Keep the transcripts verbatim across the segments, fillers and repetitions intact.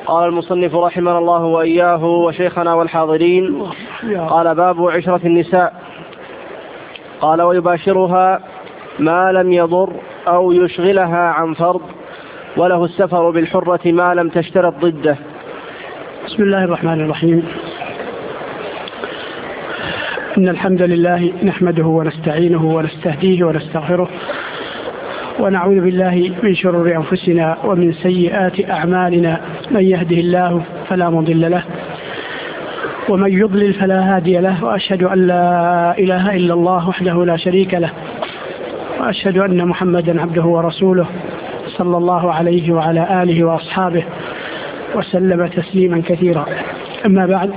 قال المصنف رحمه الله وإياه وشيخنا والحاضرين. قال: باب عشرة النساء. قال: ويباشرها ما لم يضر أو يشغلها عن فرض، وله السفر بالحرة ما لم تشترط ضده. بسم الله الرحمن الرحيم. إن الحمد لله نحمده ونستعينه ونستهديه ونستغفره، ونعوذ بالله من شرور أنفسنا ومن سيئات أعمالنا. من يهده الله فلا مضل له، ومن يضلل فلا هادي له، وأشهد أن لا إله إلا الله وحده لا شريك له، وأشهد أن محمدا عبده ورسوله صلى الله عليه وعلى آله وأصحابه وسلم تسليما كثيرا. أما بعد،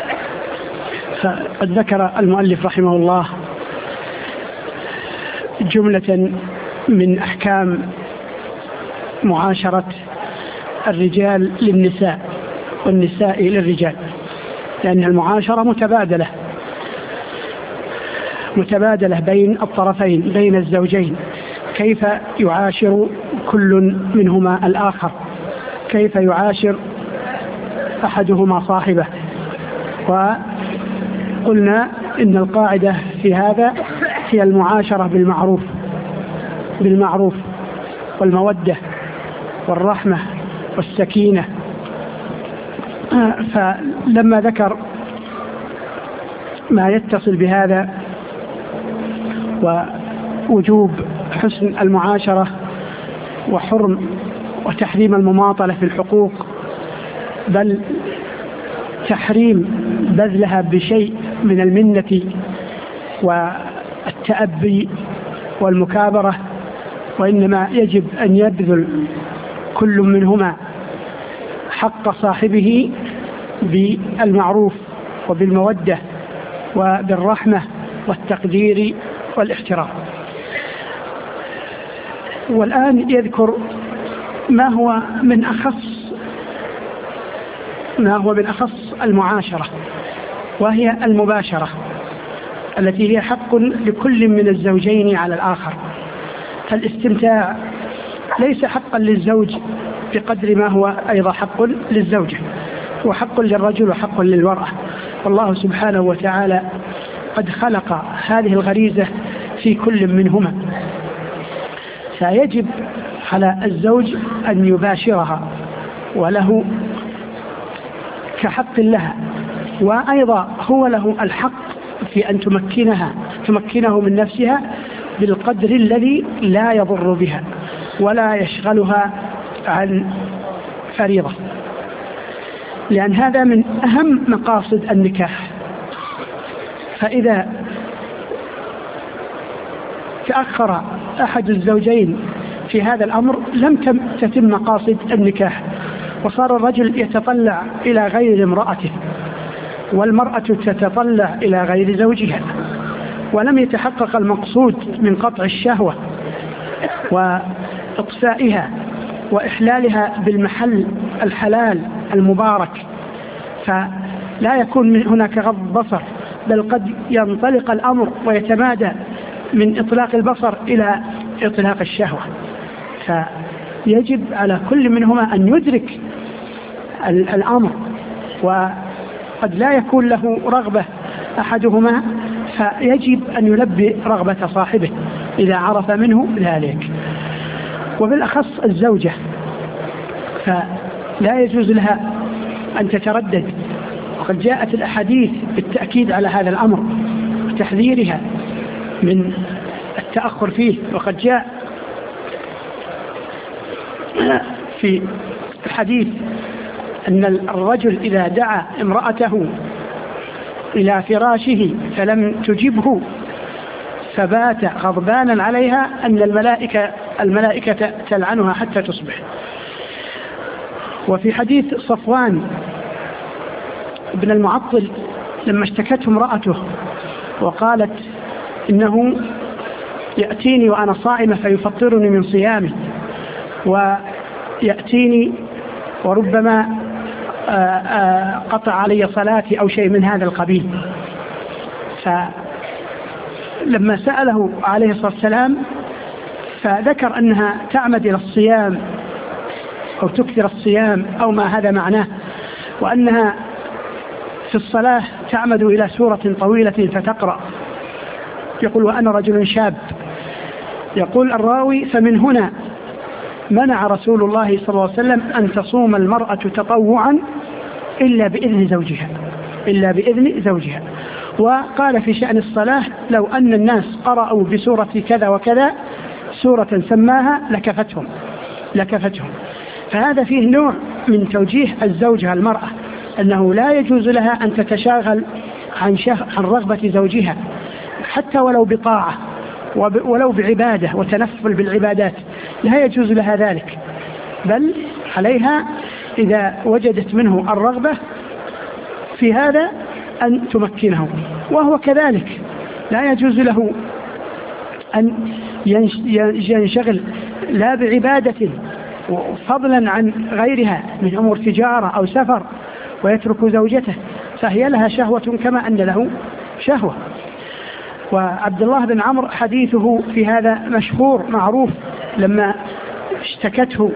فقد ذكر المؤلف رحمه الله جملة من أحكام معاشرة الرجال للنساء والنساء للرجال، لأن المعاشرة متبادلة متبادلة بين الطرفين، بين الزوجين. كيف يعاشر كل منهما الآخر، كيف يعاشر أحدهما صاحبه. وقلنا إن القاعدة في هذا هي المعاشرة بالمعروف بالمعروف والمودة والرحمة والسكينة. فلما ذكر ما يتصل بهذا ووجوب حسن المعاشرة وحرم وتحريم المماطلة في الحقوق، بل تحريم بذلها بشيء من المنة والتأبي والمكابرة، وإنما يجب أن يبذل كل منهما حق صاحبه بالمعروف وبالمودة وبالرحمة والتقدير والاحترام. والآن يذكر ما هو من أخص ما هو من أخص المعاشرة، وهي المباشرة التي هي حق لكل من الزوجين على الآخر. فالاستمتاع ليس حقا للزوج بقدر ما هو أيضا حق للزوجة، وحق للرجل وحق للمرأة. والله سبحانه وتعالى قد خلق هذه الغريزة في كل منهما، فيجب على الزوج أن يباشرها وله كحق لها، وأيضا هو له الحق في أن تمكنها تمكنه من نفسها بالقدر الذي لا يضر بها ولا يشغلها عن فريضة، لأن هذا من أهم مقاصد النكاح. فإذا تأخر أحد الزوجين في هذا الأمر لم تتم مقاصد النكاح، وصار الرجل يتطلع إلى غير امرأته، والمرأة تتطلع إلى غير زوجها، ولم يتحقق المقصود من قطع الشهوة وإطفائها وإحلالها بالمحل الحلال المبارك. فلا يكون من هناك غض بصر، بل قد ينطلق الأمر ويتمادى من إطلاق البصر إلى إطلاق الشهوة. فيجب على كل منهما أن يدرك الأمر، وقد لا يكون له رغبة أحدهما، فيجب أن يلبي رغبة صاحبه إذا عرف منه ذلك. وبالأخص الزوجة، فلا يجوز لها أن تتردد، وقد جاءت الأحاديث بالتأكيد على هذا الأمر وتحذيرها من التأخر فيه. وقد جاء في الحديث أن الرجل إذا دعا امرأته إلى فراشه فلم تجبه فبات غضبانا عليها أن الملائكة الملائكة تلعنها حتى تصبح. وفي حديث صفوان بن المعطل لما اشتكته امرأته وقالت إنه يأتيني وأنا صائمة فيفطرني من صيامي، ويأتيني وربما قطع علي صلاتي أو شيء من هذا القبيل. فلما سأله عليه الصلاة والسلام فذكر أنها تعمد إلى الصيام أو تكثر الصيام أو ما هذا معناه، وأنها في الصلاة تعمد إلى سورة طويلة فتقرأ. يقول وأنا رجل شاب. يقول الراوي فمن هنا منع رسول الله صلى الله عليه وسلم أن تصوم المرأة تطوعا إلا بإذن زوجها إلا بإذن زوجها. وقال في شأن الصلاة لو أن الناس قرأوا بسورة كذا وكذا سورة سماها لكفتهم لكفتهم فهذا فيه نوع من توجيه الزوجة المرأة أنه لا يجوز لها أن تتشاغل عن, عن رغبة زوجها حتى ولو بطاعة ولو بعبادة وتنفل بالعبادات، لا يجوز لها ذلك، بل عليها إذا وجدت منه الرغبة في هذا أن تمكنه، وهو كذلك لا يجوز له أن ينشغل لا بعبادة فضلا عن غيرها من أمور تجارة أو سفر ويترك زوجته، فهي لها شهوة كما أن له شهوة. وعبد الله بن عمرو حديثه في هذا مشهور معروف، لما اشتكته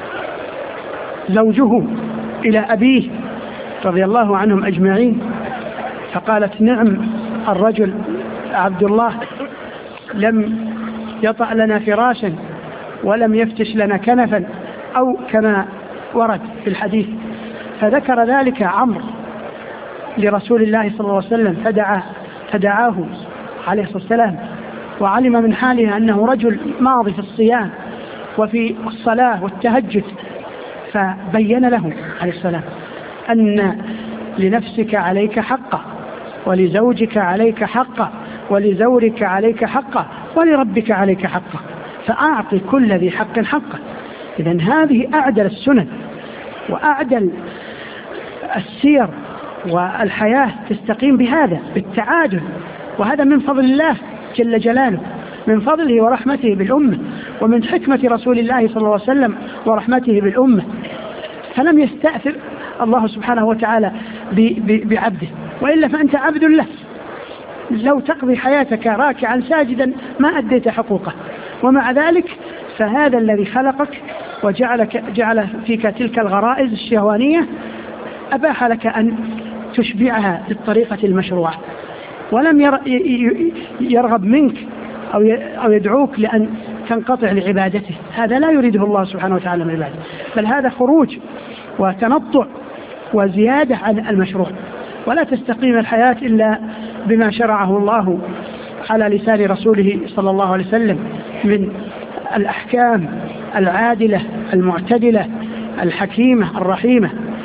زوجه إلى أبيه رضي الله عنهم أجمعين فقالت نعم الرجل عبد الله لم يطأ لنا فراشا ولم يفتش لنا كنفا أو كما ورد في الحديث. فذكر ذلك عمرو لرسول الله صلى الله عليه وسلم فدعا فدعاه عليه الصلاة والسلام، وعلم من حاله أنه رجل ماضي في الصيام وفي الصلاة والتهجد، فبين له عليه السلام أن لنفسك عليك حقا ولزوجك عليك حقا ولزورك عليك حقا ولربك عليك حقا، فأعطي كل ذي حق حقه. إذن هذه أعدل السنن وأعدل السير، والحياة تستقيم بهذا بالتعادل، وهذا من فضل الله جل جلاله، من فضله ورحمته بالأمة، ومن حكمة رسول الله صلى الله عليه وسلم ورحمته بالأمة. فلم يستأثر الله سبحانه وتعالى بعبده، وإلا فأنت عبد له، لو تقضي حياتك راكعا ساجدا ما أديت حقوقه، ومع ذلك فهذا الذي خلقك وجعلك جعل فيك تلك الغرائز الشهوانية أباح لك أن تشبعها بالطريقة المشروعة، ولم يرغب منك أو يدعوك لأن تنقطع لعبادته. هذا لا يريده الله سبحانه وتعالى من عباده، بل هذا خروج وتنطع وزيادة عن المشروع. ولا تستقيم الحياة إلا بما شرعه الله على لسان رسوله صلى الله عليه وسلم من الأحكام العادلة المعتدلة الحكيمة الرحيمة.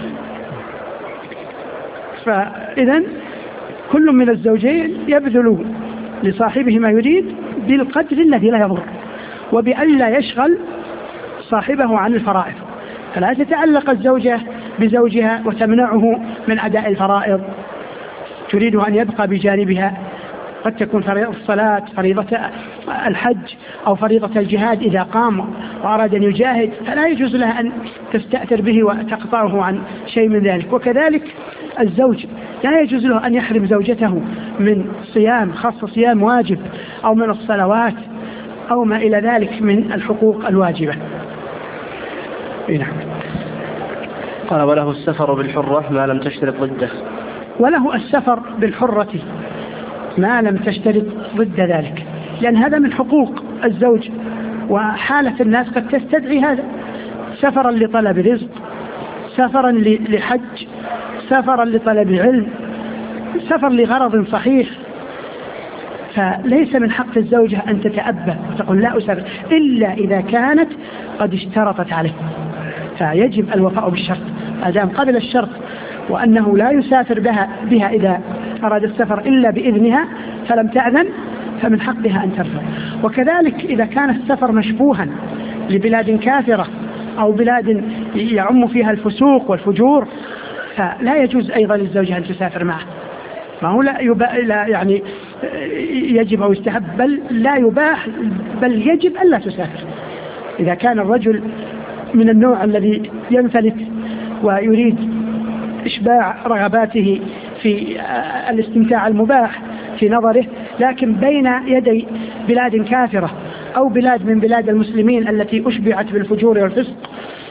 فإذن كل من الزوجين يبذل لصاحبه ما يريد بالقدر الذي لا يضر، وبألا يشغل صاحبه عن الفرائض. فلا تتعلق الزوجة بزوجها وتمنعه من أداء الفرائض، تريد أن يبقى بجانبها، قد تكون فريضة الصلاة، فريضة الحج، أو فريضة الجهاد إذا قام وأراد أن يجاهد، فلا يجوز لها أن تستأثر به وتقطعه عن شيء من ذلك. وكذلك الزوج لا يجوز له أن يحرم زوجته من صيام، خاصة صيام واجب، أو من الصلوات، أو ما إلى ذلك من الحقوق الواجبة. نعم. قال وله السفر بالحرة ما لم تشترط ضده. وله السفر بالحرة ما لم تشترط ضد ذلك، لأن هذا من حقوق الزوج، وحالة الناس قد تستدعي هذا، سفرا لطلب رزق، سفرا لحج، سفرا لطلب علم، سفر لغرض صحيح. فليس من حق الزوجة أن تتأبى وتقول لا أسافر إلا إذا كانت قد اشترطت عليه، فيجب الوفاء بالشرط. أدام قبل الشرط وأنه لا يسافر بها, بها إذا أراد السفر إلا بإذنها فلم تأذن، فمن حقها أن ترفض. وكذلك إذا كان السفر مشبوها لبلاد كافرة أو بلاد يعم فيها الفسوق والفجور، فلا يجوز أيضا للزوجة أن تسافر معه. ما هو لا, يبا لا يعني يجب أو يستحب، بل لا يباح، بل يجب ألا تسافر. إذا كان الرجل من النوع الذي ينفلت ويريد إشباع رغباته في الاستمتاع المباح في نظره، لكن بين يدي بلاد كافرة أو بلاد من بلاد المسلمين التي أشبعت بالفجور والفسق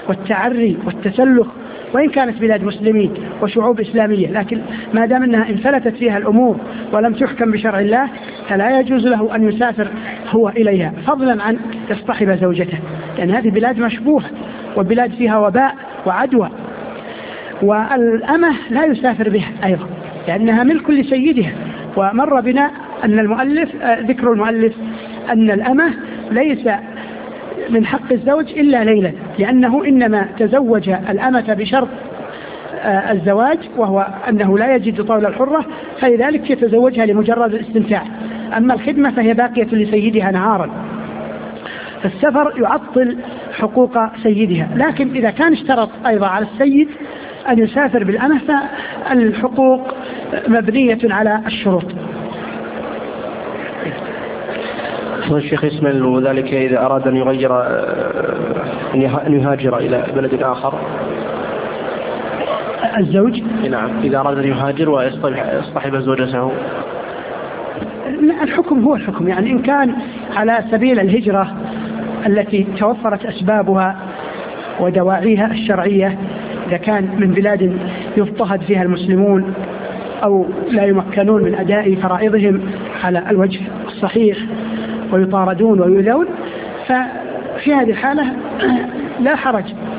والتعري والتسلخ، وإن كانت بلاد مسلمين وشعوب إسلامية، لكن ما دام أنها انفلتت فيها الأمور ولم تحكم بشرع الله فلا يجوز له أن يسافر هو إليها، فضلا عن يصطحب زوجته، لأن هذه بلاد مشبوهة وبلاد فيها وباء وعدوى. والأمة لا يسافر بها أيضا لأنها ملك لسيدها. ومر بنا أن المؤلف ذكر المؤلف أن الأمة ليس من حق الزوج إلا ليلا، لأنه إنما تزوج الأمة بشرط الزواج وهو أنه لا يجد طول الحرة، فلذلك يتزوجها لمجرد الاستمتاع. أما الخدمة فهي باقية لسيدها نهارا، فالسفر يعطل حقوق سيدها. لكن إذا كان اشترط أيضا على السيد أن يسافر بالأمة فالحقوق مبنية على الشروط. الشيخ يشمل ذلك إذا أراد أن يغير أن يهاجر إلى بلد آخر الزوج؟ نعم، إذا أراد أن يهاجر ويصطحب زوجته. لا، الحكم هو الحكم، يعني إن كان على سبيل الهجرة التي توفرت أسبابها ودواعيها الشرعية، إذا كان من بلاد يضطهد فيها المسلمون أو لا يمكنون من أداء فرائضهم على الوجه الصحيح ويطاردون ويؤذون، ففي هذه الحالة لا حرج،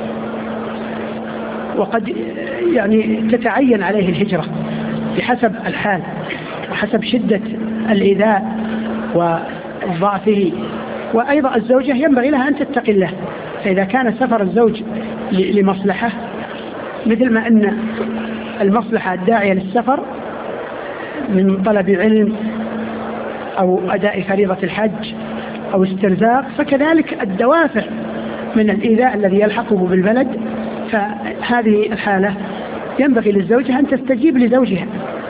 وقد يعني تتعين عليه الهجرة بحسب الحال وحسب شدة الإيذاء وضعفه. وأيضا الزوجة ينبغي لها أن تتقي الله، فإذا كان سفر الزوج لمصلحة مثل ما أن المصلحة الداعية للسفر من طلب علم أو أداء فريضة الحج أو استرزاق، فكذلك الدوافع من الإيذاء الذي يلحقه بالبلد، فهذه الحالة ينبغي للزوجة أن تستجيب لزوجها.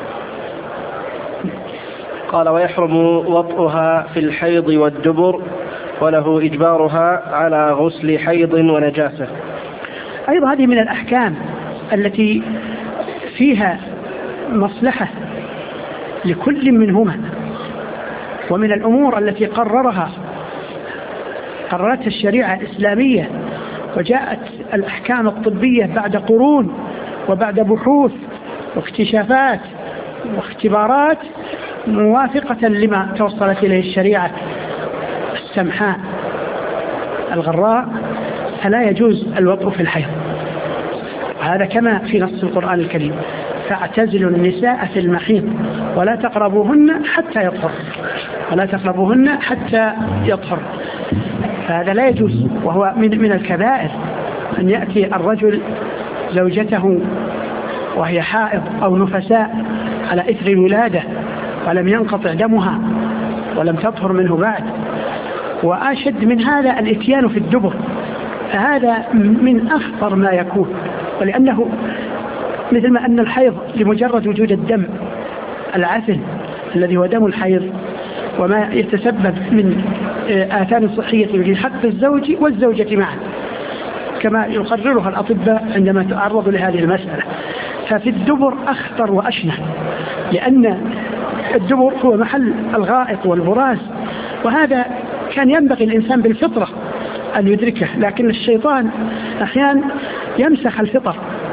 قال: ويحرم وطئها في الحيض والدبر، وله إجبارها على غسل حيض ونجاسة. أيضا هذه من الأحكام التي فيها مصلحة لكل منهما، ومن الأمور التي قررها قررتها الشريعة الإسلامية، وجاءت الأحكام الطبية بعد قرون وبعد بحوث واكتشافات واختبارات موافقة لما توصلت إليه الشريعة السمحاء الغراء، فلا يجوز الوطء في الحيض، هذا كما في نص القرآن الكريم: فاعتزلوا النساء في المحيض ولا تقربوهن حتى يطهر ولا تقربوهن حتى يطهر. فهذا لا يجوز، وهو من من الكبائر أن يأتي الرجل زوجته وهي حائض أو نفساء على إثر الولادة ولم ينقطع دمها ولم تطهر منه بعد. وأشد من هذا الإتيان في الدبر، فهذا من أخطر ما يكون، ولأنه مثل ما أن الحيض لمجرد وجود الدم العسل الذي هو دم الحيض وما يتسبب من آثار صحية في حق الزوج والزوجة معا كما يقررها الأطباء عندما تعرضوا لهذه المسألة، ففي الدبر أخطر وأشنع، لأن الدبر هو محل الغائط والبراز، وهذا كان ينبغي الإنسان بالفطرة أن يدركه، لكن الشيطان أحيانا يمسخ الفطر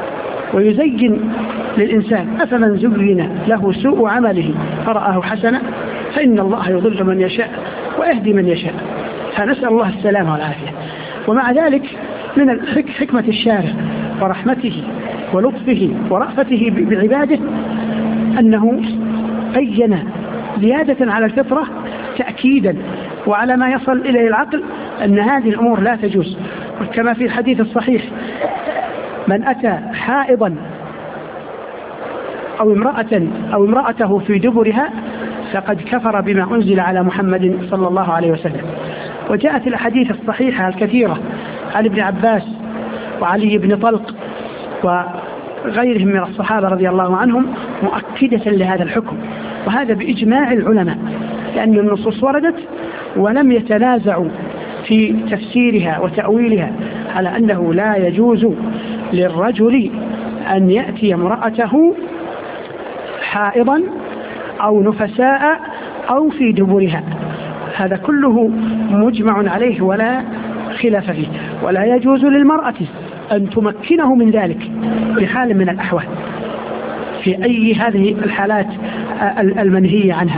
ويزين للإنسان: أفمن زين له سوء عمله فرآه حسنا فإن الله يضل من يشاء ويهدي من يشاء. فنسأل الله السلامة والعافية. ومع ذلك من حكمة الشارع ورحمته ولطفه ورأفته بعباده أنه بين زيادة على الفطرة تأكيدا وعلى ما يصل إليه العقل أن هذه الأمور لا تجوز، كما في الحديث الصحيح: من أتى حائضا أو امرأة أو امرأته في دبرها فقد كفر بما أنزل على محمد صلى الله عليه وسلم. وجاءت الأحاديث الصحيحة الكثيرة عن ابن عباس وعلي بن طلق وغيرهم من الصحابة رضي الله عنهم مؤكدة لهذا الحكم، وهذا بإجماع العلماء، لأن النصوص وردت ولم يتنازعوا في تفسيرها وتأويلها على أنه لا يجوز للرجل أن يأتي امرأته حائضا أو نفساء أو في دبرها، هذا كله مجمع عليه ولا خلاف فيه. ولا يجوز للمرأة أن تمكنه من ذلك في حال من الأحوال، في أي هذه الحالات المنهية عنها.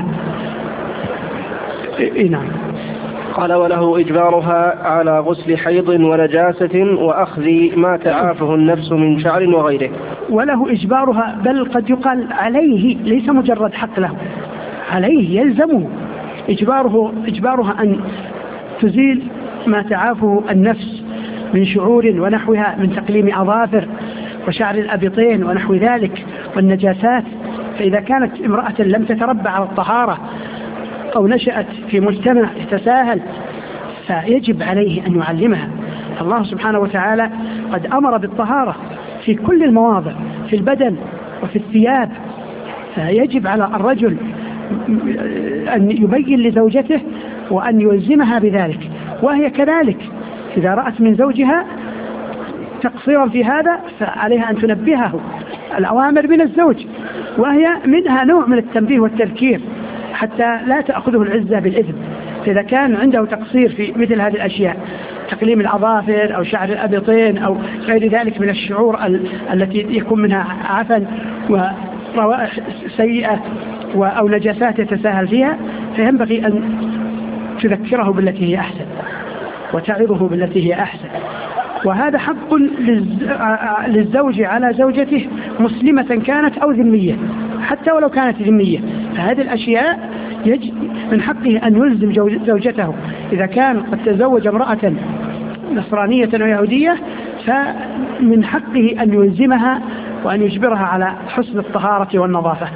نعم. قال وله إجبارها على غسل حيض ونجاسة وأخذ ما تعافه النفس من شعر وغيره. وله إجبارها، بل قد يقال عليه، ليس مجرد حق له، عليه يلزمه إجباره إجبارها أن تزيل ما تعافه النفس من شعور ونحوها من تقليم أظافر وشعر الأبطين ونحو ذلك والنجاسات. فإذا كانت امرأة لم تتربى على الطهارة أو نشأت في مجتمع يتساهل فيجب عليه أن يعلمها. الله سبحانه وتعالى قد أمر بالطهارة في كل المواضع، في البدن وفي الثياب، فيجب على الرجل أن يبين لزوجته وأن يلزمها بذلك، وهي كذلك إذا رأت من زوجها تقصيرا في هذا فعليها أن تنبهه. الأوامر من الزوج، وهي منها نوع من التنبيه والتذكير حتى لا تأخذه العزة بالإثم. فإذا كان عنده تقصير في مثل هذه الأشياء، تقليم الأظافر أو شعر الأبطين أو غير ذلك من الشعور التي يكون منها عفن وروائح سيئة أو نجاسات يتساهل فيها، فينبغي أن تذكره بالتي هي أحسن وتعظه بالتي هي أحسن. وهذا حق للزوج على زوجته مسلمة كانت أو ذمية، حتى ولو كانت ذمية، فهذه الأشياء من حقه أن يلزم زوجته. إذا كان قد تزوج امرأة نصرانية ويهودية فمن حقه أن يلزمها وأن يجبرها على حسن الطهارة والنظافة.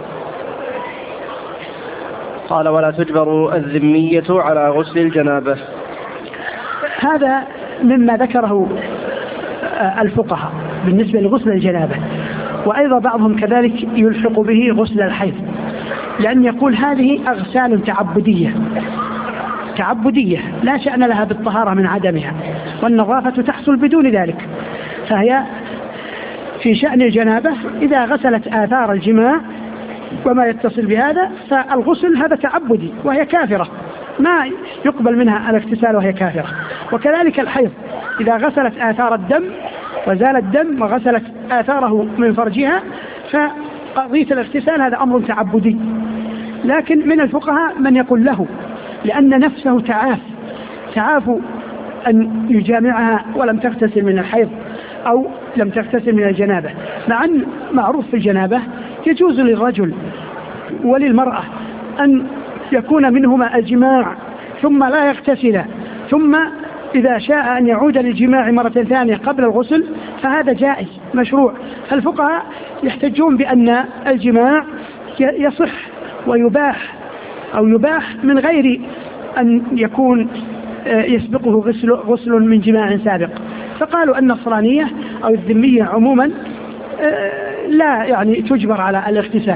قال ولا تجبر الذمية على غسل الجنابة. هذا مما ذكره الفقهاء بالنسبة لغسل الجنابة، وأيضا بعضهم كذلك يلحق به غسل الحيض، لأن يقول هذه أغسال تعبدية تعبدية لا شأن لها بالطهارة من عدمها، والنظافة تحصل بدون ذلك. فهي في شأن الجنابة إذا غسلت آثار الجماع وما يتصل بهذا فالغسل هذا تعبدي وهي كافرة، ما يقبل منها الاغتسال وهي كافرة. وكذلك الحيض إذا غسلت آثار الدم وزال الدم وغسلت آثاره من فرجها فقضية الاغتسال هذا أمر تعبدي. لكن من الفقهاء من يقول له لأن نفسه تعاف تعاف أن يجامعها ولم تغتسل من الحيض أو لم تغتسل من الجنابة، مع أن معروف في الجنابة يجوز للرجل وللمرأة أن يكون منهما الجماع ثم لا يغتسل، ثم إذا شاء أن يعود للجماع مرة ثانية قبل الغسل فهذا جائز مشروع. فالفقهاء يحتجون بأن الجماع يصح ويباح أو يباح من غير أن يكون يسبقه غسل, غسل من جماع سابق. فقالوا أن النصرانية أو الذمية عموما لا يعني تجبر على الاغتسال.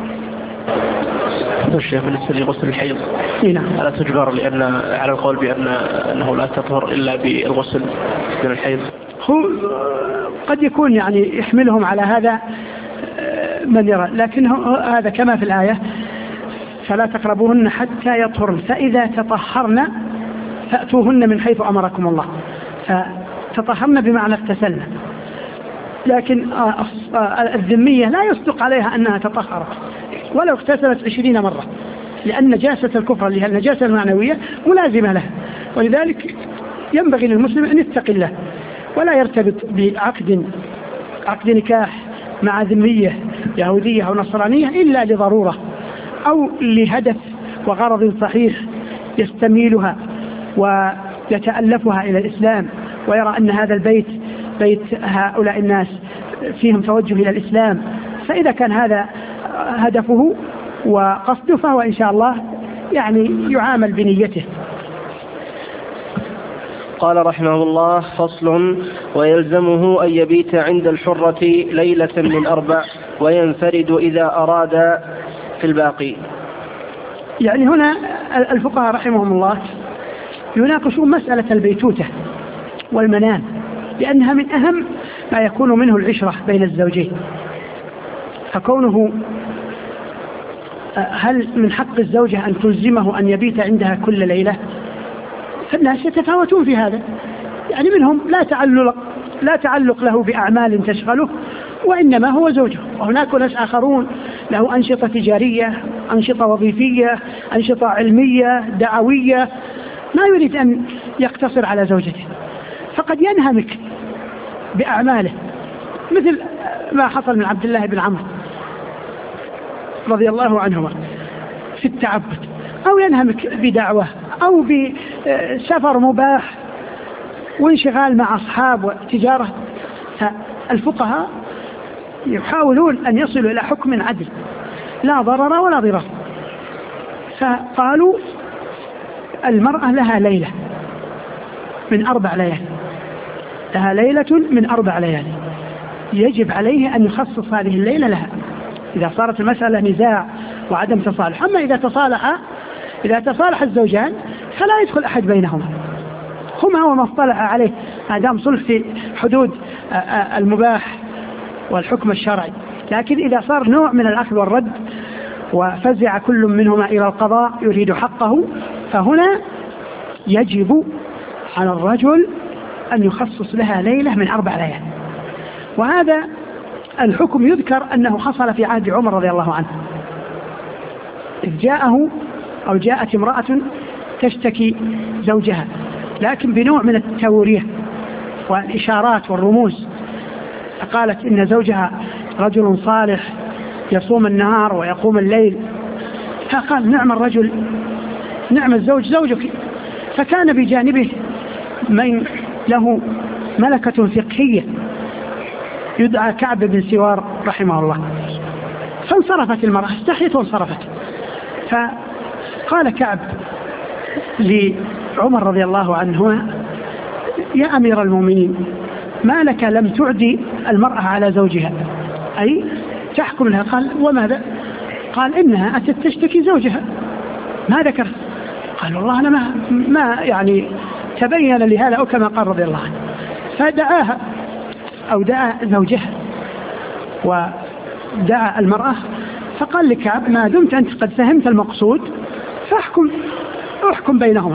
الشيخ بالنسبة لغسل الحيض نعم لا تجبر لأن على القول بأن أنه لا تطهر إلا بالغسل من الحيض. هو قد يكون يعني يحملهم على هذا من يرى، لكن هذا كما في الآية فلا تقربوهن حتى يطهرن فإذا تطهرن فأتوهن من حيث أمركم الله. فتطهرن بمعنى اغتسلن، لكن الذمية لا يصدق عليها أنها تطهرت ولو اغتسلت عشرين مرة، لأن نجاسة الكفر اللي هي النجاسة المعنوية ملازمة له. ولذلك ينبغي للمسلم أن يتقي الله ولا يرتبط بعقد عقد نكاح مع ذمية يهودية أو نصرانية إلا لضرورة أو لهدف وغرض صحيح يستميلها ويتألفها إلى الإسلام ويرى أن هذا البيت بيت هؤلاء الناس فيهم توجه إلى الإسلام. فإذا كان هذا هدفه وقصده فهو إن شاء الله يعني يعامل بنيته. قال رحمه الله فصل ويلزمه أن يبيت عند الحرة ليلة من أربع وينفرد إذا أراد في الباقي. يعني هنا الفقهاء رحمهم الله يناقشون مسألة البيتوتة والمنام، لأنها من أهم ما يكون منه العشرة بين الزوجين. فكونه هل من حق الزوجة أن تلزمه أن يبيت عندها كل ليلة؟ فالناس يتفاوتون في هذا، يعني منهم لا تعلل لا تعلق له بأعمال تشغله، وإنما هو زوجه. وهناك ناس آخرون له أنشطة تجارية، أنشطة وظيفية، أنشطة علمية دعوية، ما يريد أن يقتصر على زوجته، فقد ينهمك بأعماله، مثل ما حصل من عبد الله بن عمرو رضي الله عنهما في التعبد، أو ينهمك بدعوة أو بسفر مباح وانشغال مع أصحاب وتجارة. الفقهاء يحاولون أن يصلوا إلى حكم عدل لا ضرر ولا ضرار، فقالوا المرأة لها ليلة من أربع ليالي، لها ليلة من أربع ليالي، يجب عليه أن يخصص هذه الليلة لها إذا صارت المسألة نزاع وعدم تصالح. أما إذا تصالح إذا تصالح الزوجان فلا يدخل أحد بينهما، هما وما اصطلح عليه ما دام صلح في حدود المباح والحكم الشرعي. لكن إذا صار نوع من الأخذ والرد وفزع كل منهما إلى القضاء يريد حقه، فهنا يجب على الرجل أن يخصص لها ليلة من أربع ليال. وهذا الحكم يذكر أنه حصل في عهد عمر رضي الله عنه، إذ جاءه أو جاءت امرأة تشتكي زوجها، لكن بنوع من التورية والإشارات والرموز، قالت إن زوجها رجل صالح يصوم النهار ويقوم الليل، فقال نعم الرجل نعم الزوج زوجك. فكان بجانبه من له ملكة فقهية يدعى كعب بن سوار رحمه الله، فانصرفت المرأة، استحيت وانصرفت. فقال كعب لعمر رضي الله عنه يا أمير المؤمنين ما لك لم تعدي المرأة على زوجها، أي تحكم لها. قال وماذا؟ قال إنها أتت تشتكي زوجها، ما ذكر. قال والله أنا ما, ما يعني تبين لي هذا، أو كما قال رضي الله عنه. فدعاها أو دعا زوجها ودعا المرأة، فقال لكعب ما دمت أنت قد فهمت المقصود فاحكم احكم بينهما.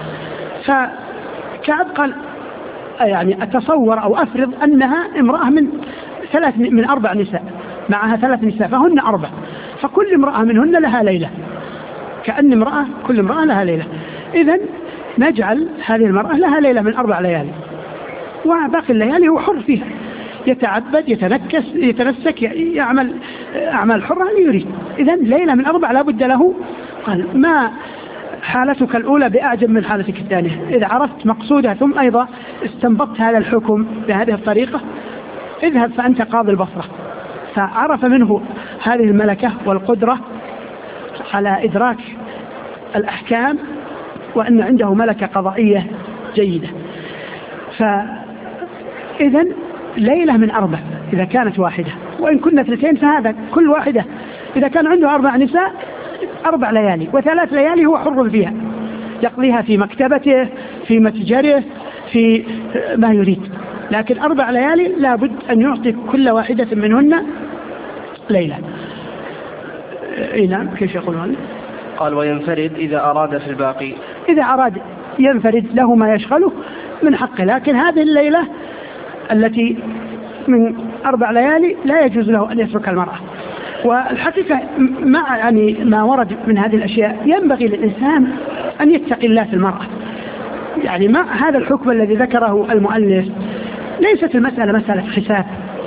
فكعب قال يعني أتصور أو أفرض أنها امرأة من ثلاث من أربع نساء، معها ثلاث نساء فهن أربع، فكل امرأة منهن لها ليلة، كأن امرأة كل امرأة لها ليلة. إذن نجعل هذه المرأة لها ليلة من أربع ليالي، وباقي الليالي هو حر فيها، يتعبد يتنكس يتنسك يعمل أعمال حرة اللي يريد. إذن ليلة من أربع لا بد له. قال ما حالتك الأولى بأعجب من حالتك الثانية، إذا عرفت مقصودها ثم أيضا استنبطت هذا الحكم بهذه الطريقة اذهب فأنت قاضي البصرة. فعرف منه هذه الملكة والقدرة على إدراك الأحكام، وأن عنده ملكة قضائية جيدة. فإذن ليلة من أربع إذا كانت واحدة، وإن كنا اثنتين فهذا كل واحدة. إذا كان عنده أربع نساء أربع ليالي، وثلاث ليالي هو حر فيها يقضيها في مكتبته في متجره في ما يريد. لكن أربع ليالي لابد أن يعطي كل واحدة منهن ليلة. نعم كيف يقولون؟ قال وينفرد إذا أراد في الباقي، إذا أراد ينفرد له ما يشغله من حقه. لكن هذه الليلة التي من أربع ليالي لا يجوز له أن يترك المرأة. والحقيقة مع يعني ما ورد من هذه الأشياء ينبغي للإنسان أن يتقي الله في المرأة. يعني مع هذا الحكم الذي ذكره المؤلف ليست المسألة مسألة حساب،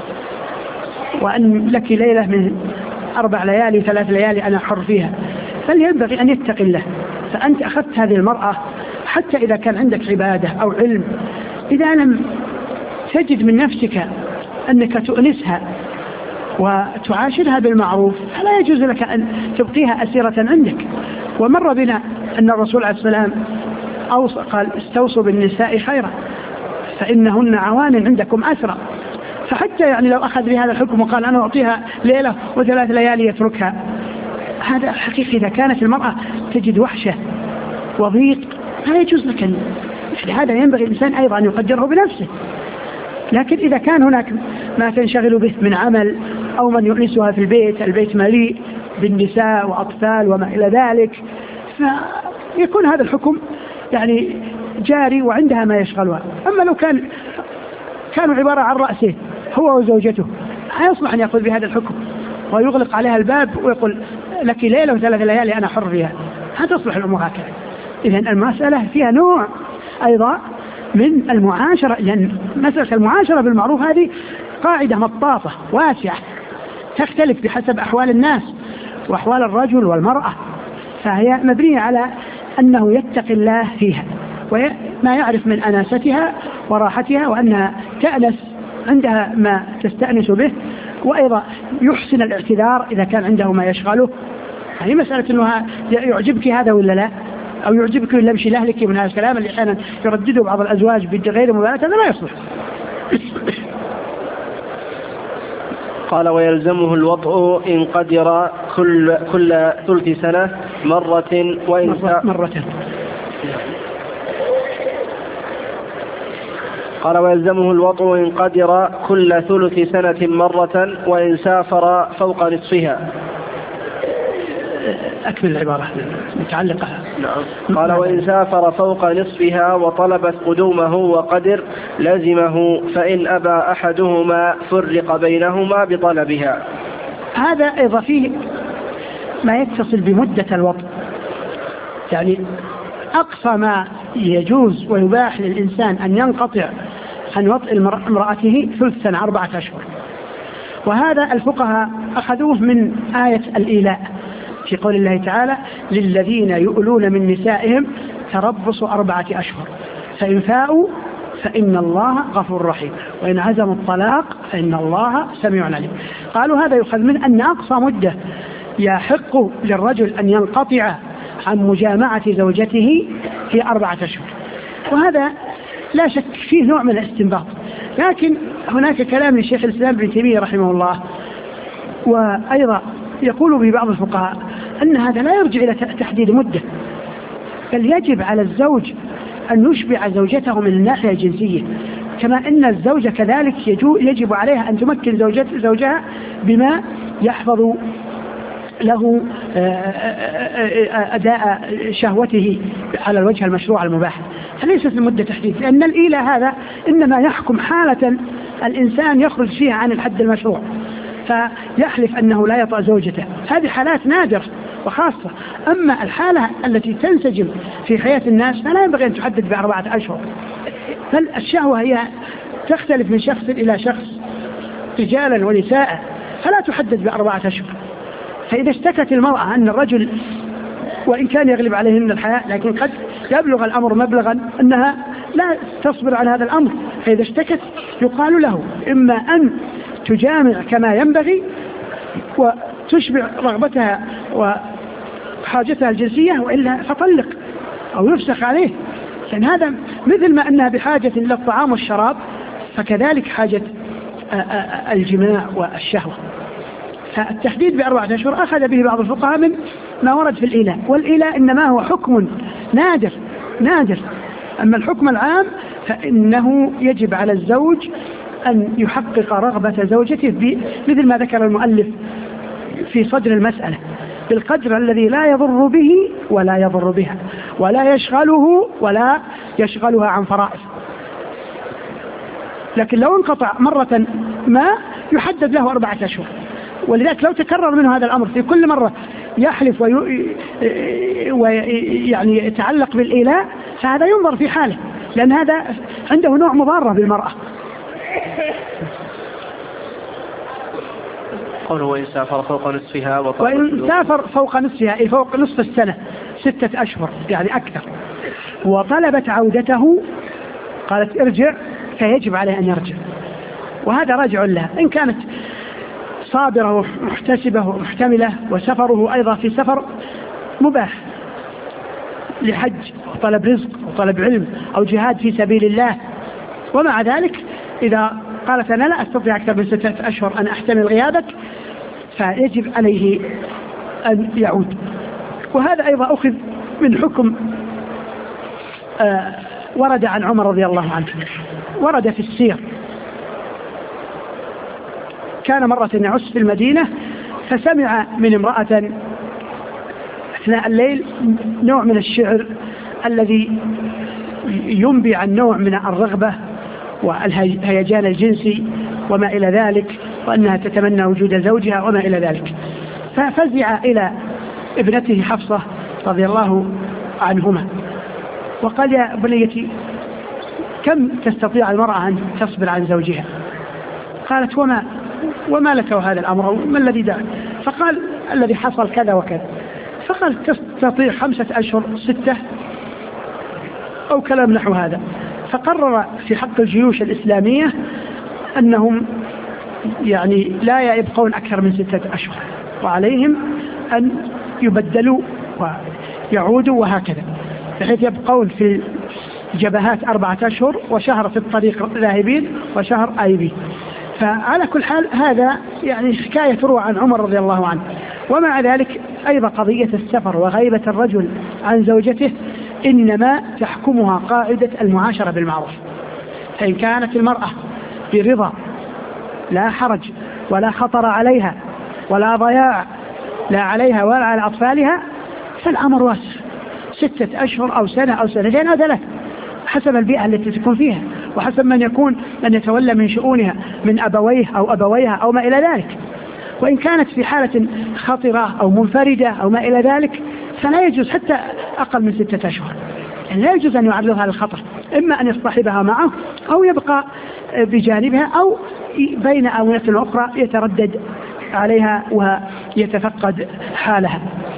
وأن لك ليلة من أربع ليالي ثلاث ليالي أنا حر فيها، بل ينبغي أن يتقي الله. فأنت أخذت هذه المرأة حتى إذا كان عندك عبادة أو علم، إذا لم تجد من نفسك أنك تؤنسها وتعاشرها بالمعروف فلا يجوز لك أن تبقيها أسيرة عندك. ومر بنا أن الرسول عليه السلام قال استوصوا بالنساء خيرا فإنهن عوان عندكم أسرى. فحتى يعني لو أخذ بهذا الحكم وقال أنا أعطيها ليلة وثلاث ليالي يتركها، هذا حقيقي إذا كانت المرأة تجد وحشة وضيق لا يجوز لك. هذا ينبغي الإنسان أيضا أن يقدره بنفسه. لكن إذا كان هناك ما تنشغل به من عمل أو من يؤنسها في البيت، البيت مليء بالنساء وأطفال وما إلى ذلك، فيكون هذا الحكم يعني جاري وعندها ما يشغلها. أما لو كان كانوا عبارة عن رأسين هو وزوجته، لا يصلح أن يقول بهذا الحكم ويغلق عليها الباب ويقول لك ليلة وثلاث ليالي أنا حر فيها، لا تصلح الأمور هكذا. إذن المسألة فيها نوع أيضا من المعاشرة، لأن مسألة المعاشرة بالمعروف هذه قاعدة مطاطة واسعة تختلف بحسب أحوال الناس وأحوال الرجل والمرأة، فهي مبنية على أنه يتقي الله فيها وما يعرف من أناستها وراحتها، وأنها تأنس عندها ما تستأنس به، وأيضا يحسن الاعتذار إذا كان عنده ما يشغله. يعني مسألة أنه يعجبك هذا ولا لا، أو يعجبك ولا مشي لأهلك، من هذا الكلام اللي أحيانا يردده بعض الأزواج بغير مبالاة، هذا لا يصلح. قال ويلزمه الوطء إن قدر كل, كل ثلث سنة مرة وإن مرة, مرة. قال ويلزمه الوطء إن قدر كل ثلث سنة مرة وإن سافر فوق نصفها. أكمل العبارة متعلقة. نعم. قال وإن سافر فوق نصفها وطلبت قدومه وقدر لزمه، فإن أبى أحدهما فرق بينهما بطلبها. هذا أيضا فيه ما يتصل بمدة الوطء، يعني أقصى ما يجوز ويباح للإنسان أن ينقطع عن وطء امرأته ثلث سنة أربعة أشهر، وهذا الفقهاء أخذوه من آية الإيلاء في قول الله تعالى للذين يؤلون من نسائهم تربص أربعة أشهر فإن فاءوا فإن الله غفور رحيم وإن عزموا الطلاق فإن الله سميع عليم. قالوا هذا يؤخذ من أن أقصى مدة يحق للرجل أن ينقطع عن مجامعة زوجته هي أربعة أشهر، وهذا لا شك فيه نوع من الاستنباط، لكن هناك كلام للشيخ الإسلام ابن تيمية رحمه الله وأيضا يقول به بعض الفقهاء أن هذا لا يرجع إلى تحديد مدة، بل يجب على الزوج أن يشبع زوجته من الناحية الجنسية، كما أن الزوجة كذلك يجب عليها أن تمكن زوجها بما يحفظ له أداء شهوته على الوجه المشروع المباح، فليست المدة تحديد، لأن الإيلاء هذا إنما يحكم حالة الإنسان يخرج فيها عن الحد المشروع فيحلف أنه لا يطأ زوجته، هذه حالات نادرة وخاصة. أما الحالة التي تنسجم في حياة الناس فلا ينبغي أن تحدد بأربعة أشهر، بل الشهوة هي تختلف من شخص إلى شخص رجالا ونساء، فلا تحدد بأربعة أشهر. فإذا اشتكت المرأة أن الرجل وإن كان يغلب عليه من الحياء لكن قد يبلغ الأمر مبلغا أنها لا تصبر عن هذا الأمر، فإذا اشتكت يقال له إما أن تجامع كما ينبغي وتشبع رغبتها وحاجتها الجنسية، وإلا فطلق أو يفسخ عليه، لأن هذا مثل ما أنها بحاجة إلى الطعام والشراب فكذلك حاجة الجماع والشهوة. فالتحديد بأربعة أشهر أخذ به بعض الفقهاء من ما ورد في الإيلاء، والإيلاء إنما هو حكم نادر نادر، أما الحكم العام فإنه يجب على الزوج أن يحقق رغبة زوجته مثل ما ذكر المؤلف في صدر المسألة بالقدر الذي لا يضر به ولا يضر بها ولا يشغله ولا يشغلها عن فرائض. لكن لو انقطع مرة ما يحدد له أربعة أشهر، ولذلك لو تكرر منه هذا الأمر في كل مرة يحلف ويعني يتعلق بالإيلاء فهذا ينظر في حاله، لأن هذا عنده نوع مضارة بالمرأة. قوله وإن سافر فوق نصفها وإن سافر فوق نصفها أي فوق نصف السنة ستة أشهر يعني أكثر، وطلبت عودته قالت ارجع فيجب عليه أن يرجع، وهذا راجع لها إن كانت صابرة ومحتسبة ومحتملة، وسفره أيضا في سفر مباح لحج وطلب رزق وطلب علم أو جهاد في سبيل الله، ومع ذلك إذا قالت أنا لا أستطيع أكثر من ستة أشهر أن أحتمل غيابك فيجب عليه أن يعود. وهذا أيضا أخذ من حكم آه ورد عن عمر رضي الله عنه، ورد في السير كان مرة يعس في المدينة فسمع من امرأة أثناء الليل نوع من الشعر الذي ينبي عن نوع من الرغبة والهيجان الجنسي وما إلى ذلك، وأنها تتمنى وجود زوجها وما إلى ذلك. ففزع إلى ابنته حفصة رضي الله عنهما وقال: يا بنيتي، كم تستطيع المرأة أن تصبر عن زوجها؟ قالت: وما وما لك وهذا الأمر؟ ما الذي دعك؟ فقال: الذي حصل كذا وكذا. فقال: تستطيع خمسة أشهر، ستة، أو كلام نحو هذا. فقرر في حق الجيوش الإسلامية أنهم يعني لا يبقون أكثر من ستة أشهر، وعليهم أن يبدلوا ويعودوا وهكذا، بحيث يبقون في جبهات أربعة أشهر وشهر في الطريق ذاهبين وشهر آيبين. فعلى كل حال هذا يعني حكاية تروى عن عمر رضي الله عنه. ومع ذلك أيضا قضية السفر وغيبة الرجل عن زوجته إنما تحكمها قاعدة المعاشرة بالمعروف. فإن كانت المرأة برضا لا حرج ولا خطر عليها ولا ضياع لا عليها ولا على أطفالها فالأمر واسع، ستة أشهر أو سنة أو سنتين هذا له، حسب البيئة التي تكون فيها وحسب من يكون من يتولى من شؤونها من أبويه أو أبويها أو ما إلى ذلك. وإن كانت في حالة خطرة أو منفردة أو ما إلى ذلك فلا يجوز حتى أقل من ستة أشهر، يعني لا يجوز أن يعرضها للخطر، إما أن يصطحبها معه أو يبقى بجانبها أو بين آونة أخرى يتردد عليها ويتفقد حالها.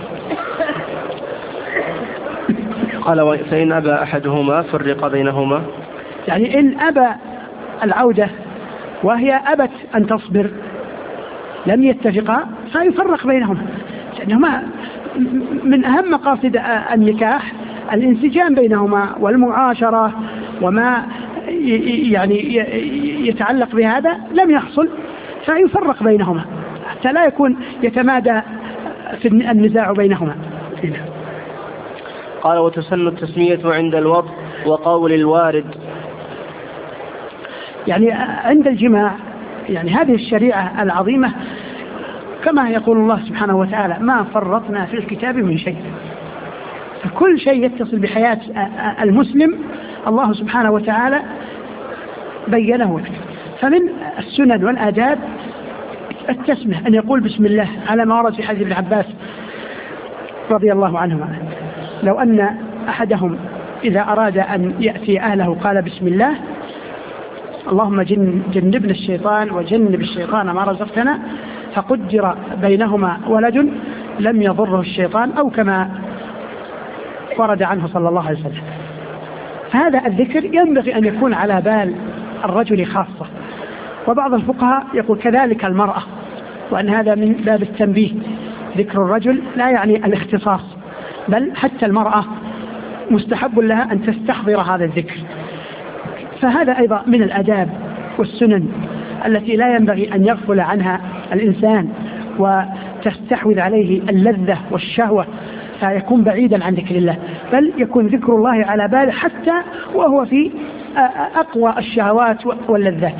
قال: فإن أبى أحدهما فرق بينهما. يعني إن أبى العودة وهي أبت أن تصبر لم يتفقا فيفرق بينهما، لأنهما من أهم مقاصد النكاح الانسجام بينهما والمعاشرة، وما يعني يتعلق بهذا لم يحصل فيفرق بينهما حتى لا يكون يتمادى في النزاع بينهما. قال: وتسن التسمية عند الوضع وقول الوارد. يعني عند الجماع، يعني هذه الشريعة العظيمة كما يقول الله سبحانه وتعالى: ما فرطنا في الكتاب من شيء. فكل شيء يتصل بحياة المسلم الله سبحانه وتعالى بينه. فمن السنن والآداب التسمية، أن يقول بسم الله على ما ورد في حديث ابن عباس رضي الله عنهما: لو أن أحدهم إذا أراد أن يأتي أهله قال بسم الله اللهم جن جنبنا الشيطان وجنب الشيطان ما رزقتنا، فقدر بينهما ولد لم يضره الشيطان، أو كما ورد عنه صلى الله عليه وسلم. فهذا الذكر ينبغي أن يكون على بال الرجل خاصة. وبعض الفقهاء يقول كذلك المرأة، وأن هذا من باب التنبيه، ذكر الرجل لا يعني الاختصاص، بل حتى المرأة مستحب لها أن تستحضر هذا الذكر. فهذا أيضا من الآداب والسنن التي لا ينبغي أن يغفل عنها الإنسان وتستحوذ عليه اللذة والشهوة فيكون بعيدا عن ذكر الله، بل يكون ذكر الله على باله حتى وهو في أقوى الشهوات واللذات.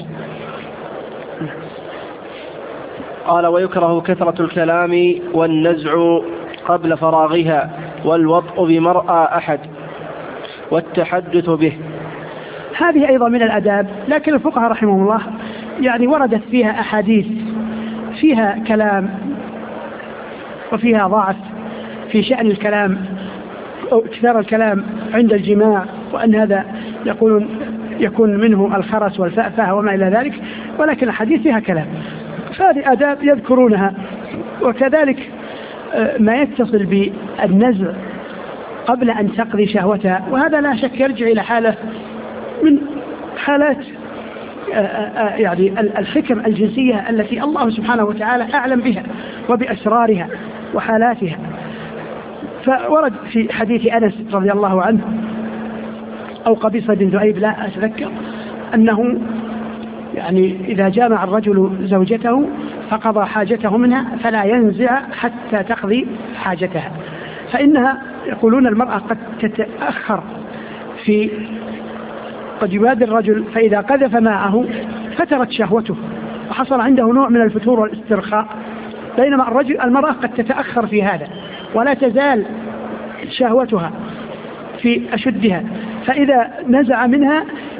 قال: ويكره كثرة الكلام والنزع قبل فراغها والوطء بمرأى أحد والتحدث به. هذه أيضا من الأداب، لكن الفقهاء رحمهم الله يعني وردت فيها أحاديث فيها كلام وفيها ضعف في شأن الكلام أو كثار الكلام عند الجماع، وأن هذا يقولون يكون منه الخرس والفأفة وما إلى ذلك، ولكن الحديث فيها كلام، فهذه آداب يذكرونها. وكذلك ما يتصل بالنزع قبل أن تقضي شهوتها، وهذا لا شك يرجع إلى حالة من حالات يعني الحكم الجنسية التي الله سبحانه وتعالى أعلم بها وبأسرارها وحالاتها. فورد في حديث أنس رضي الله عنه أو قبيصة بن ذؤيب لا أتذكر أنه يعني إذا جامع الرجل زوجته فقضى حاجته منها فلا ينزع حتى تقضي حاجتها، فإنها يقولون المرأة قد تتأخر في قد يبادر الرجل فإذا قذف ماءه فترت شهوته وحصل عنده نوع من الفتور والاسترخاء، بينما الرجل المرأة قد تتأخر في هذا ولا تزال شهوتها في أشدها، فإذا نزع منها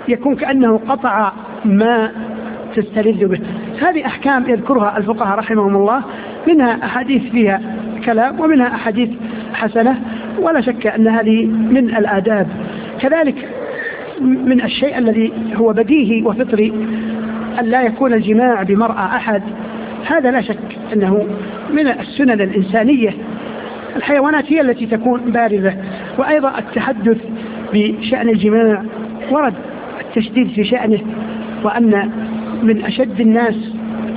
يكون كأنه قطع ما تستلذ به. هذه أحكام يذكرها الفقهاء رحمهم الله، منها أحاديث فيها كلام ومنها أحاديث حسنة، ولا شك أن هذه من الآداب. كذلك من الشيء الذي هو بديهي وفطري أن لا يكون الجماع بمرأة أحد، هذا لا شك أنه من السنن الإنسانية. الحيوانات هي التي تكون بارزة. وأيضا التحدث بشأن الجماع ورد التشديد في شأنه، وأن من أشد الناس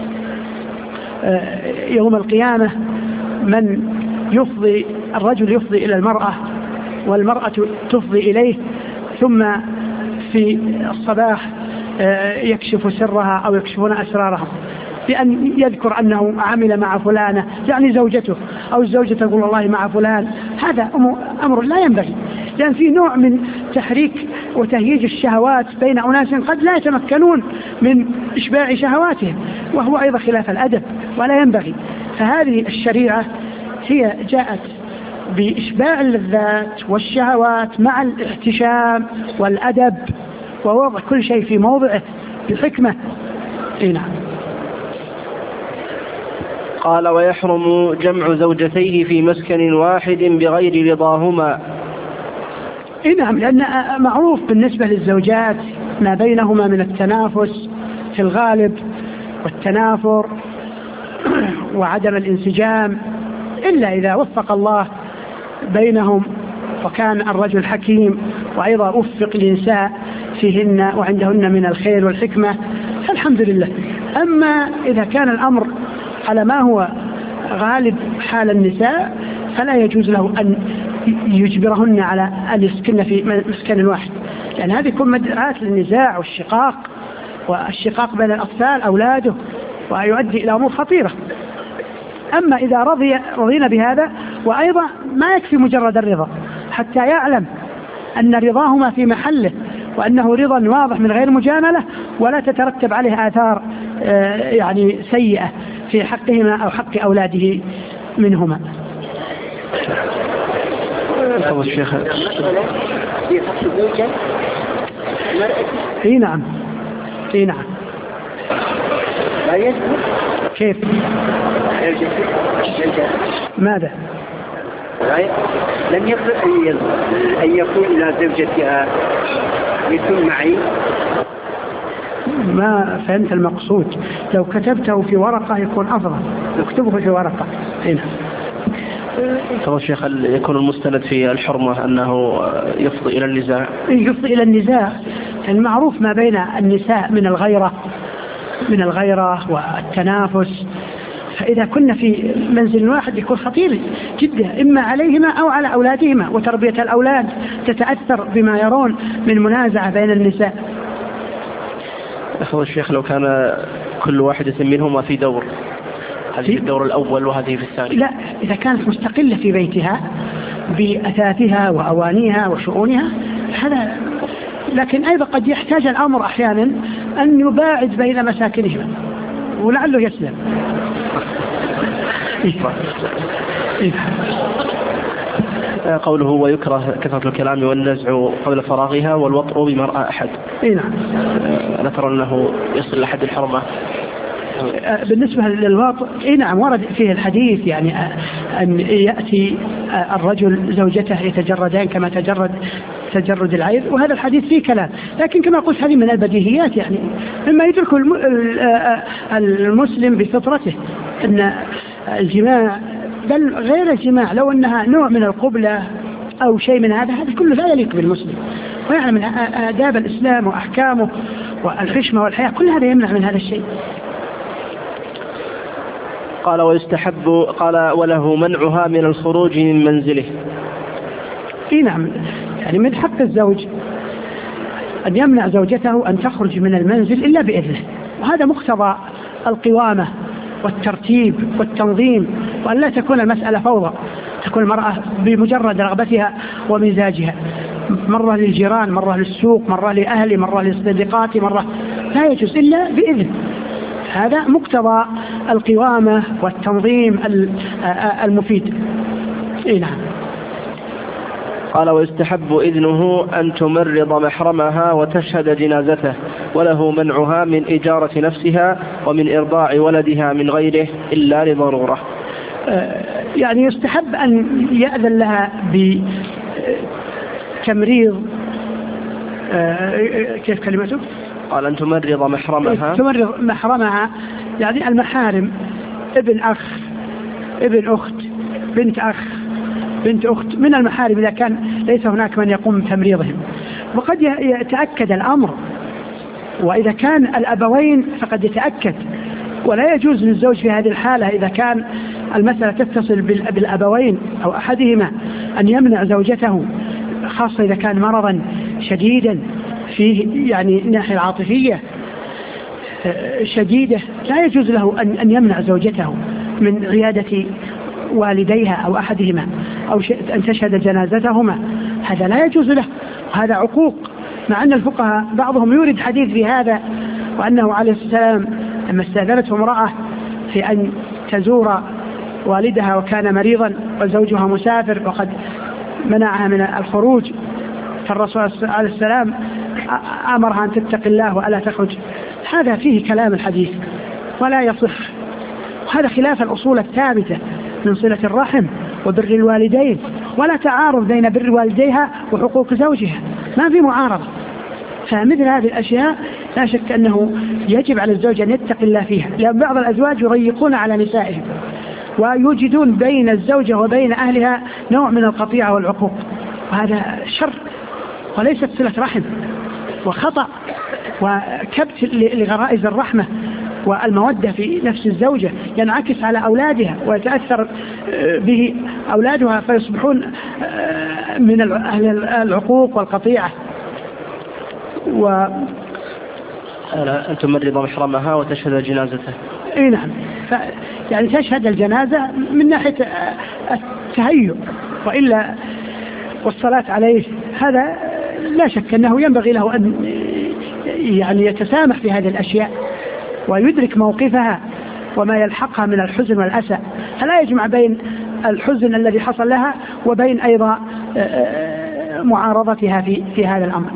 يوم القيامة من يفضي، الرجل يفضي إلى المرأة والمرأة تفضي إليه، ثم في الصباح يكشف سرها أو يكشفون أسرارها بأن يذكر أنه عمل مع فلانة، يعني زوجته، أو الزوجة تقول والله مع فلان. هذا أمر لا ينبغي، لأن في نوع من تحريك وتهييج الشهوات بين أناس قد لا يتمكنون من إشباع شهواتهم، وهو أيضا خلاف الأدب ولا ينبغي. فهذه الشريعة هي جاءت بإشباع اللذات والشهوات مع الاحتشام والأدب ووضع كل شيء في موضعه بحكمة. نعم. قال: ويحرم جمع زوجتيه في مسكن واحد بغير رضاهما. نعم، لأن معروف بالنسبة للزوجات ما بينهما من التنافس في الغالب والتنافر وعدم الانسجام، إلا إذا وفق الله بينهم وكان الرجل حكيم وأيضا وفق النساء فيهن وعندهن من الخير والحكمة، فالحمد لله. أما إذا كان الأمر على ما هو غالب حال النساء فلا يجوز له أن يجبرهن على أن يسكن في مسكن واحد، لأن هذه يكون مدعاة للنزاع والشقاق والشقاق بين الأطفال أولاده، ويؤدي إلى أمور خطيرة. أما إذا رضي رضينا بهذا، وأيضا ما يكفي مجرد الرضا حتى يعلم أن رضاهما في محله، وأنه رضا واضح من غير مجاملة، ولا تترتب عليه آثار يعني سيئة في حقهما أو حق أولاده منهما. طب الشيخ في حق الزوجة اي نعم اي نعم لا يجب. كيف؟ ماذا؟ لم يكن أن يكون إلى زوجتها يكون معي. ما فهمت المقصود. لو كتبته في ورقة يكون أفضل، اكتبه في ورقة. هنا طب الشيخ، هل يكون المستند في الحرمة أنه يفضي إلى النزاع؟ يفضي إلى النزاع. المعروف ما بين النساء من الغيرة من الغيرة والتنافس، فإذا كنا في منزل واحد يكون خطير جدا، إما عليهما أو على أولادهما، وتربية الأولاد تتأثر بما يرون من منازعة بين النساء. أخوة الشيخ، لو كان كل واحدة منهما في دور، هذه في الدور الأول وهذه في الثاني. لا، إذا كانت مستقلة في بيتها بأثاثها وأوانيها وشؤونها هذا، لكن أيضا قد يحتاج الأمر أحيانا أن يباعد بين مساكنهما ولعله يسلم. قوله ويكره كثرة الكلام والنزع قبل فراغها والوطء بمرأة أحد. إيه نعم. ألا ترى أنه يصل لحد الحرمة؟ بالنسبة للوطء إيه نعم، ورد فيه الحديث يعني أن يأتي الرجل زوجته يتجردان كما تجرد تجرد العير، وهذا الحديث فيه كلام، لكن كما قلت هذه من البديهيات، يعني مما يدرك المسلم بفطرته أن الجماع، بل غير الجماع لو أنها نوع من القبلة أو شيء من هذا، هذا كله لا يليق بالمسلم، ويعلم من آداب الإسلام وأحكامه والحشمة والحياة، كل هذا يمنع من هذا الشيء. قال ويستحب، قال وله منعها من الخروج من منزله. إيه نعم، يعني من حق الزوج أن يمنع زوجته أن تخرج من المنزل إلا بإذنه، وهذا مقتضى القوامة والترتيب والتنظيم، وأن لا تكون المسألة فوضى، تكون المرأة بمجرد رغبتها ومزاجها، مرة للجيران، مرة للسوق، مرة لأهلي، مرة لصديقاتي، مرة لا يجوز إلا بإذن. هذا مقتضى القوامة والتنظيم المفيد. إيه نعم. قال ويستحب إذنه أن تمرض محرمها وتشهد جنازته، وله منعها من إجارة نفسها ومن إرضاع ولدها من غيره إلا لضرورة. يعني يستحب أن يأذن لها بتمريض، كيف كلمته؟ قال أن تمرض محرمها. تمرض محرمها يعني المحارم، ابن أخ، ابن أخت، بنت أخ، بنت أخت من المحارم إذا كان ليس هناك من يقوم بتمريضهم. وقد يتأكد الأمر، وإذا كان الأبوين فقد يتأكد، ولا يجوز للزوج في هذه الحالة إذا كان المسألة تتصل بالأبوين أو أحدهما أن يمنع زوجته، خاصة إذا كان مرضا شديدا فيه يعني ناحية العاطفية شديدة، لا يجوز له أن يمنع زوجته من عيادة والديها أو أحدهما أو أن تشهد جنازتهما، هذا لا يجوز له، وهذا عقوق. مع أن الفقهاء بعضهم يورد حديث في هذا، وأنه عليه السلام لما استأذنته امرأة في أن تزور والدها وكان مريضا وزوجها مسافر وقد منعها من الخروج، فالرسول عليه السلام أمرها أن تتقي الله وألا تخرج. هذا فيه كلام الحديث ولا يصح، وهذا خلاف الأصول الثابتة من صلة الرحم وبر الوالدين، ولا تعارض بين بر والديها وحقوق زوجها، ما في معارضة. فمثل هذه الأشياء لا شك أنه يجب على الزوج أن يتقي الله فيها، لأن بعض الأزواج يضيقون على نسائهم ويوجدون بين الزوجة وبين أهلها نوع من القطيعة والعقوق، وهذا شر وليست صلة رحم وخطأ وكبت لغرائز الرحمة والمودة في نفس الزوجة، ينعكس على أولادها ويتأثر به أولادها فيصبحون من أهل العقوق والقطيعة. و أن تمرض محرمها وتشهد جنازته. إيه نعم، يعني تشهد الجنازة من ناحية التهيؤ، وإلا والصلاة عليه هذا لا شك أنه ينبغي له أن يعني يتسامح في هذه الأشياء ويدرك موقفها وما يلحقها من الحزن والأسى، فلا يجمع بين الحزن الذي حصل لها وبين أيضا معارضتها في في هذا الأمر.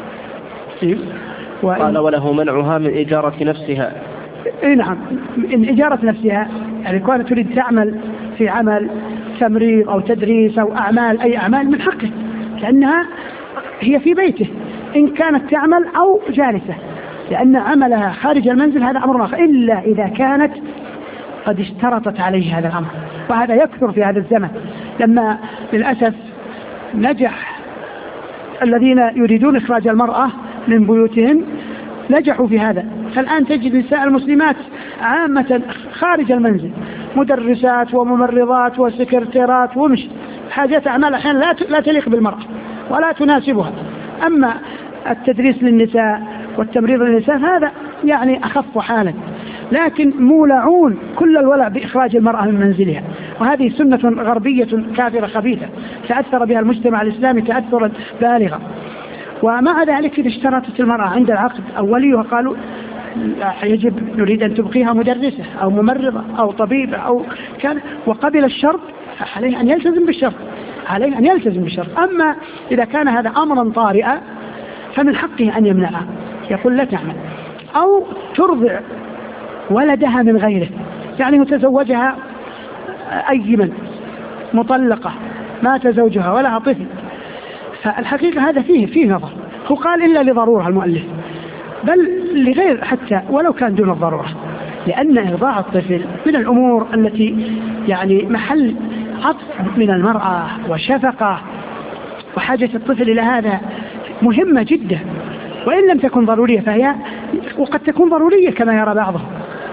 قال وله منعها من إجارة نفسها. إيه نعم، من إجارة نفسها، يعني كانت تريد تعمل في عمل تمريض أو تدريس أو أعمال أي أعمال من حقه، لأنها هي في بيته إن كانت تعمل أو جالسة، لأن عملها خارج المنزل هذا أمر آخر، إلا إذا كانت قد اشترطت عليه هذا الأمر، وهذا يكثر في هذا الزمن لما للأسف نجح الذين يريدون إخراج المرأة من بيوتهم نجحوا في هذا. فالآن تجد نساء المسلمات عامة خارج المنزل مدرسات وممرضات وسكرتيرات ومش حاجات أعمال أحيانا لا لا تليق بالمرأة ولا تناسبها. أما التدريس للنساء والتمريض للنساء هذا يعني أخف حالا، لكن مولعون كل الولع بإخراج المرأة من منزلها، وهذه سنة غربية كافرة خبيثة تأثر بها المجتمع الإسلامي تأثرا بالغا. ومع ذلك إذا اشترطت المرأة عند العقد أو وليها قالوا يجب نريد أن تبقيها مدرسة أو ممرضة أو طبيبة أو كان، وقبل الشرط عليه أن يلتزم بالشرط، عليه أن يلتزم بالشرط. أما إذا كان هذا أمرا طارئا فمن حقه أن يمنعها، يقول لا تعمل، أو ترضع ولدها من غيره، يعني متزوجها أيما مطلقة مات زوجها ولها طفل، فالحقيقة هذا فيه فيه نظر. هو قال إلا لضرورة المؤلف، بل لغير حتى ولو كان دون الضرورة، لأن إرضاع الطفل من الأمور التي يعني محل عطف من المرأة وشفقة، وحاجة الطفل إلى هذا مهمة جدا، وإن لم تكن ضرورية فهي وقد تكون ضرورية كما يرى بعضهم.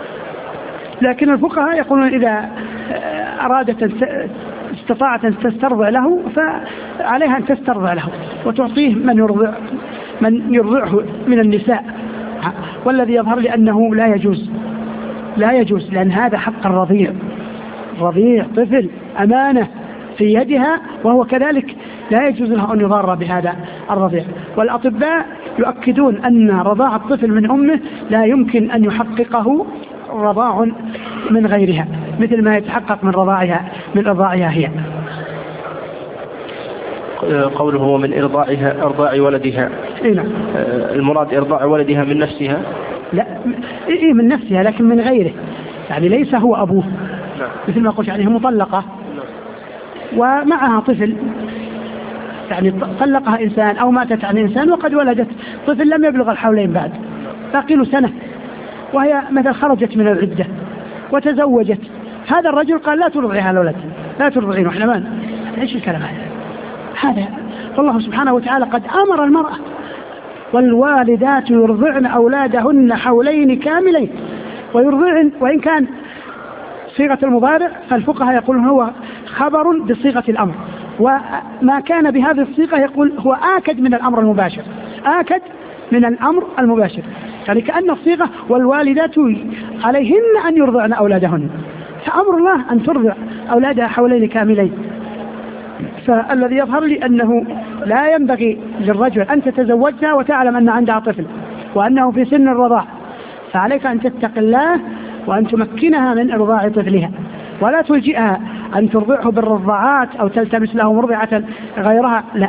لكن الفقهاء يقولون إذا أرادت استطاعت أن تسترضع له فعليها أن تسترضع له وتعطيه من يرضع من يرضعه من النساء، والذي يظهر لأنه لا يجوز لا يجوز لأن هذا حق الرضيع، رضيع طفل أمانة في يدها، وهو كذلك لا يجوز له أن يضار بهذا الرضيع. والأطباء يؤكدون أن رضاع الطفل من أمه لا يمكن أن يحققه رضاع من غيرها مثل ما يتحقق من رضاعها من رضاعها هي. قوله هو من إرضاعها إرضاع ولدها. إيه نعم. المراد إرضاع ولدها من نفسها؟ لا إيه من نفسها لكن من غيره، يعني ليس هو أبوه. نعم. مثل ما قلت يعني هي مطلقة. نعم. ومعها طفل، يعني طلقها إنسان أو ماتت عن إنسان وقد ولدت طفل لم يبلغ الحولين بعد، باقي له سنة، وهي مثل خرجت من العدة وتزوجت، هذا الرجل قال لا ترضعها الولد، لا ترضعين، وإحنا ما إيش الكلام هذا؟ هذا والله سبحانه وتعالى قد أمر المرأة والوالدات يرضعن أولادهن حولين كاملين، ويرضعن وإن كان صيغة المضارع فالفقهاء يقولون هو خبر بصيغة الأمر، وما كان بهذه الصيغة يقول هو آكد من الأمر المباشر، آكد من الأمر المباشر، يعني كأن الصيغة والوالدات عليهن أن يرضعن أولادهن، فأمر الله أن ترضع أولادها حولين كاملين. فالذي يظهر لي أنه لا ينبغي للرجل أن تتزوجها وتعلم أن عندها طفل وأنه في سن الرضاع، فعليك أن تتق الله وأن تمكنها من إرضاع طفلها، ولا تلجئها أن ترضعه بالرضاعات أو تلتمس له مرضعة غيرها، لا.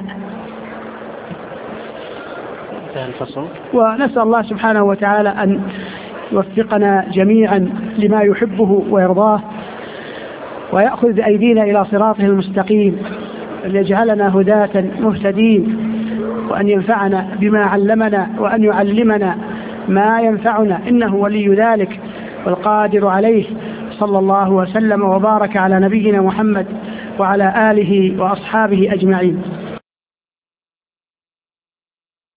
ونسأل الله سبحانه وتعالى أن يوفقنا جميعا لما يحبه ويرضاه، ويأخذ بأيدينا إلى صراطه المستقيم، أن يجعلنا هداة مهتدين، وأن ينفعنا بما علمنا، وأن يعلمنا ما ينفعنا، إنه ولي ذلك والقادر عليه. صلى الله وسلم وبارك على نبينا محمد وعلى آله وأصحابه أجمعين.